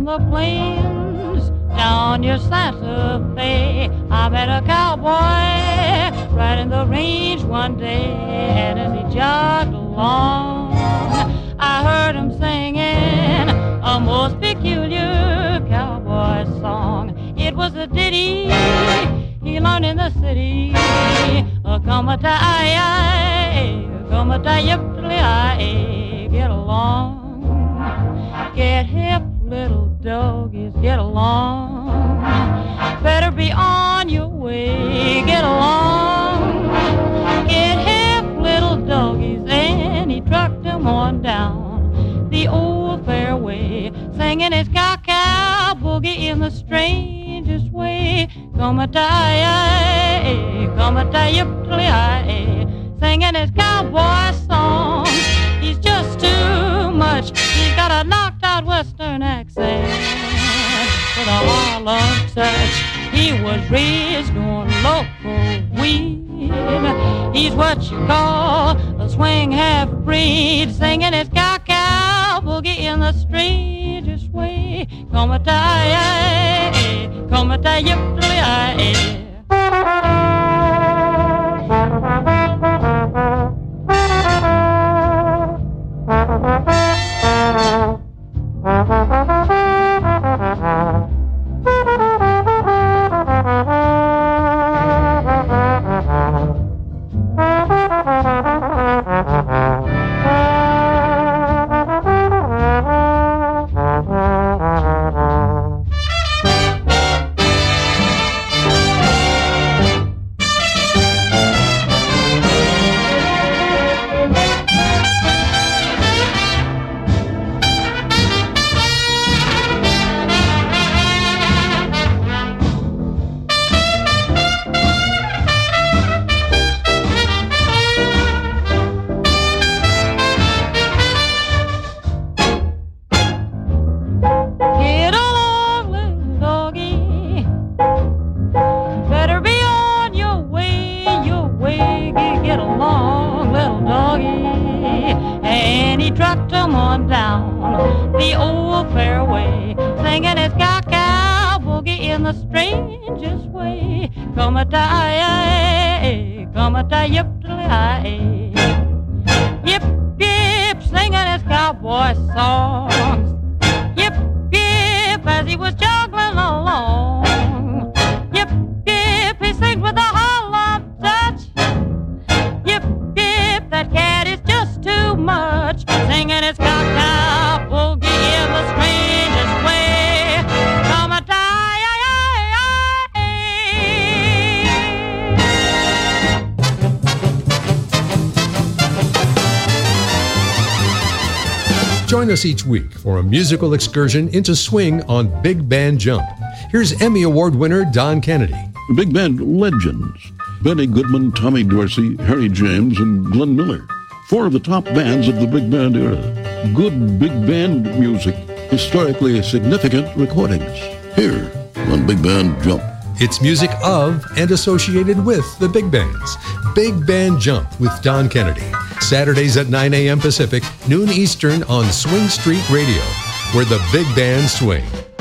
from the plains down near Santa Fe. I met a cowboy right in the range one day, and as he jogged along, I heard him singing a most peculiar cowboy song. It was a ditty he learned in the city. Come-a-tie-yi, come-a-tie-yip-tly-yi, get along. Get hip, little doggies, get along. Better be on your way, get along. Get hip, little doggies, and he trucked them on down the old fairway, singing his cow-cow boogie in the strangest way. Come-a-tie-yi, come-a-tie-yip-tly-yi, singing his cowboy song. He's just too much. He's got a knocked-out western accent with a Harlem touch. He was raised on local weed. He's what you call a swing half-breed, singing his cow-cow boogie in the strangest way. Come-a-tie-yi, come-a-tie-yip-tly-yi. Yip, yip, singing his cowboy songs. Yip, yip, as he was juggling along. Yip, yip, he sings with a Harlem touch. Yip, yip, that cat is just too much, singing his cow-cow boogie in the strangest way. Join us each week for a musical excursion into swing on Big Band Jump. Here's Emmy Award winner Don Kennedy. Big Band legends: Benny Goodman, Tommy Dorsey, Harry James, and Glenn Miller. Four of the top bands of the big band era. Good big band music, historically significant recordings. Here on Big Band Jump. It's music of and associated with the big bands. Big Band Jump with Don Kennedy. Saturdays at 9 a.m. Pacific, noon Eastern on Swing Street Radio, where the big bands swing.